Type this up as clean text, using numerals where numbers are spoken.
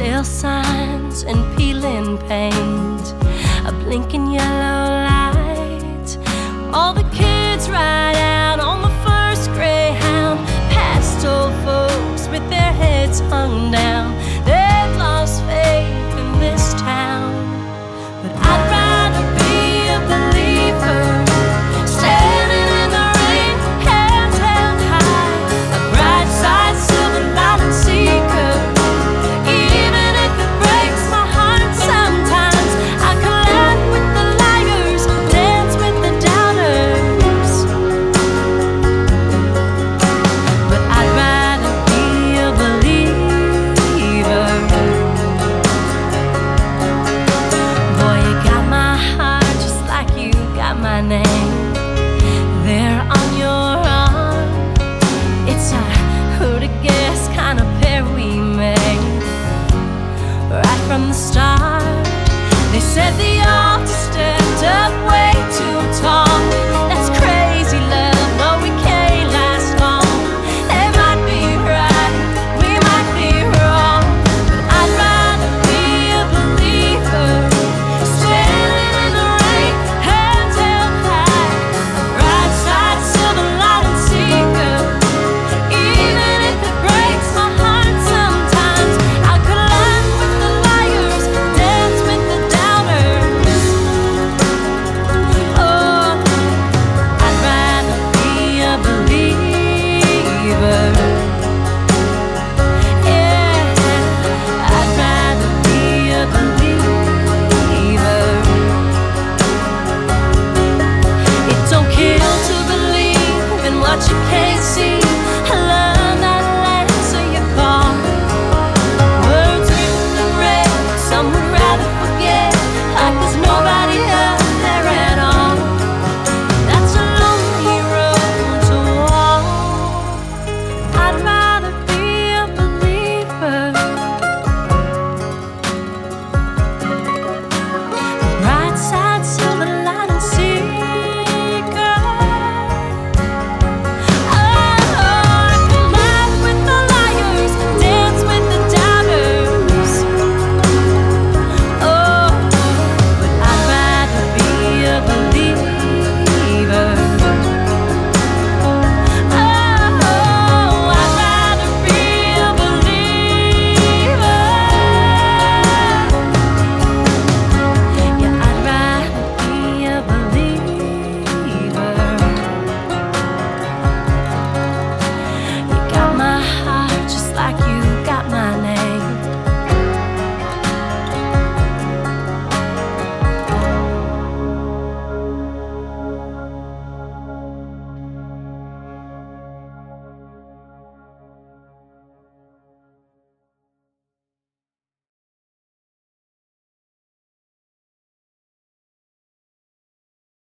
sale signs and peeling paint, a blinking yellow light. All the kids ride out on the first Greyhound, past old folks with their heads hung down. They've lost faith in this town, but I'd rather be a believer, standing in the rain, hands held high, a bright side silver lining seeker. Even if it breaks my heart sometimes, I can laugh with the liars, dance with the doubters. But I'd rather be a believer. Boy, you got my heart just like you got my name there on your arm. It's a who-to-guess kind of pair we made right from the start. They said the altar stepped up way too tall. That's crazy love, no, we can't last long. They might be right, we might be wrong, but I'd rather be a believer, standing in the rain, hands held high, a bright side silver lining seeker. Even if it breaks my heart sometimes, I could laugh with the liars, dance with the doubters. Oh, I'd rather be a believer. Yeah, I'd rather be a believer. It don't kill to believe in what you can't see. I love that answer you call. Words written in red, some would rather forget, like there's nobody out there at all. That's a lonely road to walk. I'd rather be a believer. Bright side silver lining seeker. Oh, I can laugh with the liars, dance with the doubters. Oh, but I'd rather be a believer. Oh, I'd rather be a believer. Yeah, I'd rather be a believer. You got my heart just like you got my